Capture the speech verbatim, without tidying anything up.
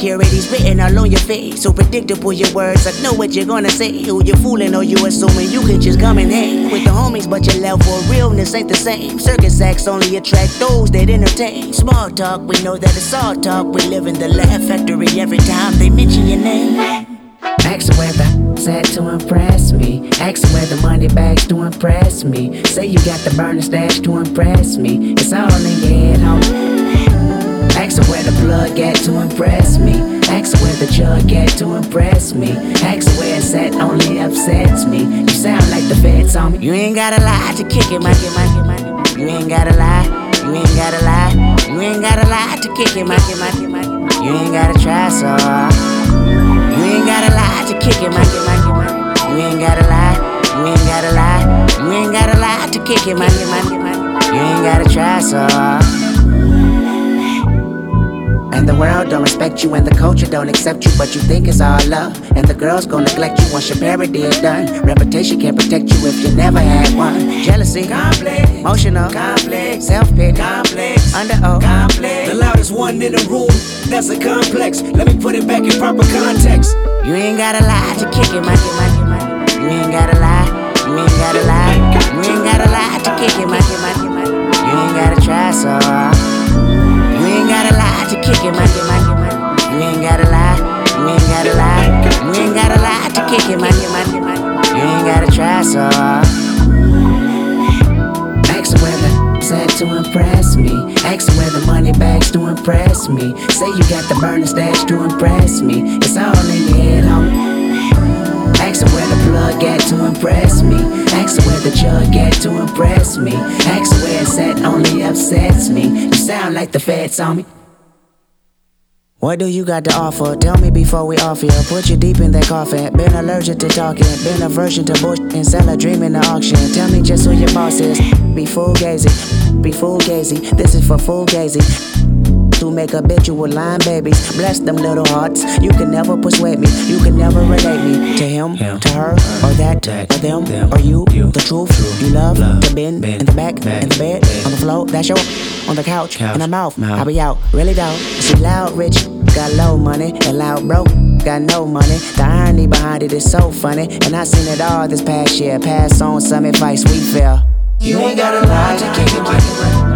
insecurities written all on your face. So predictable your words, I know what you're gonna say. Who you fooling or you assuming you can just come and hang with the homies, but your level of realness ain't the same. Circus acts only attract those that entertain. Small talk, we know that it's all talk. We live in the laugh factory every time they mention your name. Ask where the set to impress me. Ask where the money bags to impress me. Say you got the burner stash to impress me. It's all in your head, homie. Ask where the plug at to impress me. Ask where the jug at to impress me. Ask where it's at only upsets me. You sound like the feds on me. You ain't gotta lie to kick it, my kid, my kid, my kid. You ain't gotta lie. You ain't gotta lie. You ain't gotta lie to kick it, my kid, my kid, my kid. You ain't gotta try so hard. You ain't gotta lie to kick it, my kid, my kid, my kid. You ain't gotta lie. You ain't gotta lie. You ain't gotta lie to kick it, my kid, my kid, my kid. You ain't gotta try so hard. And the world don't respect you and the culture don't accept you, but you think it's all love. And the girls gon' neglect you once your parody is done. Reputation can't protect you if you never had one. Jealousy, complex, emotional, complex, self-pity, complex, under oath, complex. The loudest one in the room, that's a complex. Let me put it back in proper context. You ain't gotta lie to kick it, my kid, my kid, my kid. You ain't gotta lie. You ain't gotta lie. You ain't gotta lie to kick it, my kid, my kid, my kid. You ain't gotta try so hard. You ain't gotta lie to kick it, my kid, my kid, my kid. You ain't gotta lie. You ain't gotta lie. You ain't gotta lie to kick it, my kid, my kid, my kid. You ain't gotta try so hard. Ask where the set to impress me. Ask where the money bags to impress me. Say you got the burner stash to impress me. It's all in your head, homie. Ask where the plug at to impress me. Ask where the jug at to impress me. Ask where it's at only upsets me. You sound like the feds on me. What do you got to offer? Tell me before we off here. Put you deep in that coffin. Been allergic to talking. Been aversion to bullshit and sell a dream in the auction. Tell me just who your boss is. Be fugazi, be fugazi. This is for fugazi. To make habitual line babies. Bless them little hearts. You can never persuade me. You can never relate me to him, him to her, or that, that or them, them, or you. you. The truth, True. you love, Love. to bend, Bend. in the back, Back. in the bed, Bed. on the floor. That's your on the couch, Couch. in the mouth. Mouth. I'll be out, really down. See, loud, rich, got low money, and loud broke, got no money. The irony behind it is so funny, and I seen it all this past year. Pass on some advice we feel. You ain't gotta lie to kick it, my